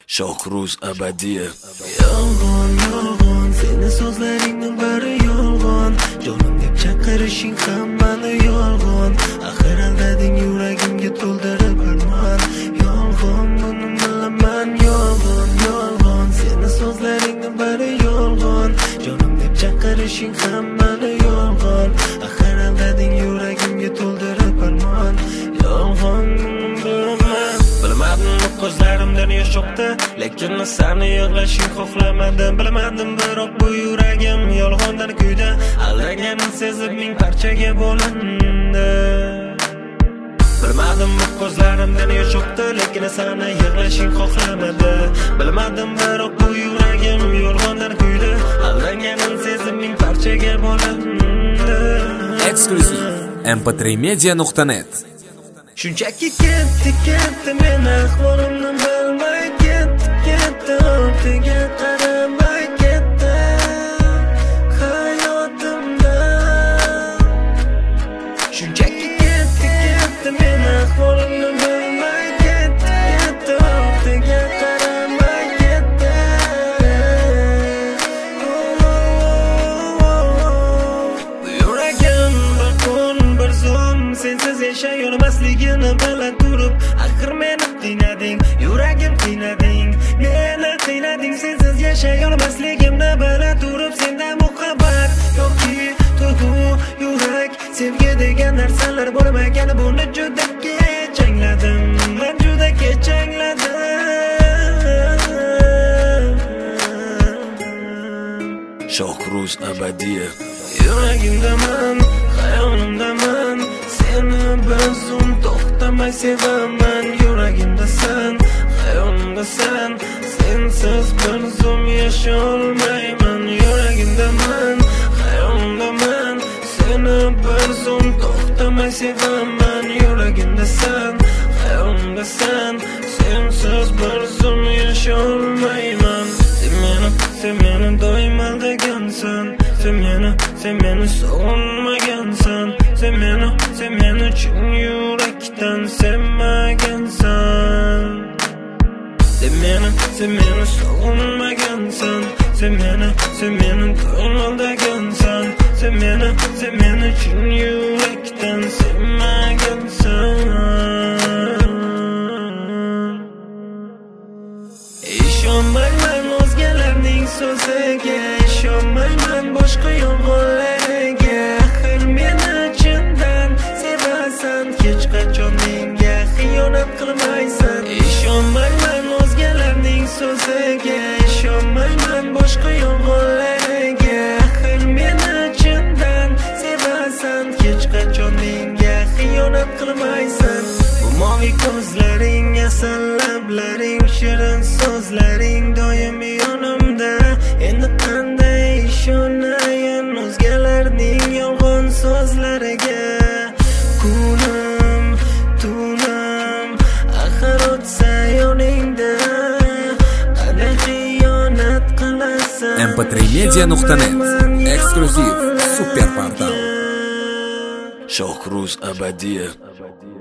Shohruz Abadiyev. Yolg'on, yolg'on, seni so'zlaringning bari yolg'on. Jonim deb chaqirishing hammani yolg'on. Axir aldading yuragimga to'ldirib armon. Yolg'on, buni bilaman, yolg'on, yolg'on, seni so'zlaringning bari yolg'on. Jonim deb chaqirishing hammani yolg'on. Axir aldading yuragimga to'ldirib armon. Yolg'on, bilaman. Bilmadim ko'zlarimdan yosh oqdi, lekin seni yig'lashing xohlamadim. Bilmadim biroq bu yuragim yolg'ondan kuydi. Aldaganini sezib ming parchaga bo'lindi. Bilmadim bu ko'zlarimdan yosh oqdi, lekin seni yig'lashing xohlamadi. Bilmadim biroq bu yuragim yolg'ondan kuydi. Aldaganini sezib ming parchaga bo'lindi. Eksklyuziv mp3media.net. Shunchaki ketdi men ahvolimni bilmay ketdi ortiga qaramay ketdi hayotimda. Shunchaki ketdi men ahvolimni bilmay ketdi ortiga qaramay ketdi. Yuragim bir kun bir zum sensiz yashay olmasligini bilan turib, axir meni qiynading, yuragim qiynading, meni qiynading. Sensiz yashay olmasligimni bilan turib, senda muhabbat yoki tuyg'u, yurak, sevgi degan narsalar bo'lmagan. Buni juda kech angladim, men juda kech angladim. Shohruz Abadiyev. Yuragimdaman, hayolimdaman, seni bir zum to'xtamay sevaman. Yuragimdasan, hayolimdasan, sensiz bir zum yasholmayman. Yuragimdaman, hayolimdaman, seni bir zum to'xtamay sevaman. Yuragimdasan, hayolimdasan, sensiz bir zum yasholmayman. Sen meni doim aldagansan, sen meni sog'inmagansan, sen meni chin yurakdan sevmagansan. Sen meni sog'inmagansan, sen meni doim aldagansan, sen meni chin yurakdan sevmagansan. Ishonmayman o'zgalarning so'ziga, ishonmayman boshqa yolg'onlarga. Axir meni chindan sevasan, hech qachon menga xiyonat qilmaysan. Ishonmayman o'zgalarning so'ziga, ishonmayman boshqa yolg'onlarga. Axir meni chindan sevasan, hech qachon menga xiyonat qilmaysan. Bu moviy ko'zlaring, asal lablaring, shirin so'zlaring doim yonimda. Endi qanday ishonayin o'zgalarning yolg'on so'zlariga? Kunim, tunim, axir o'tsa yoningda, qanday xiyonat qilasan? mp3media.net. Eksklyuziv super portal. Shohruz Abadiyev.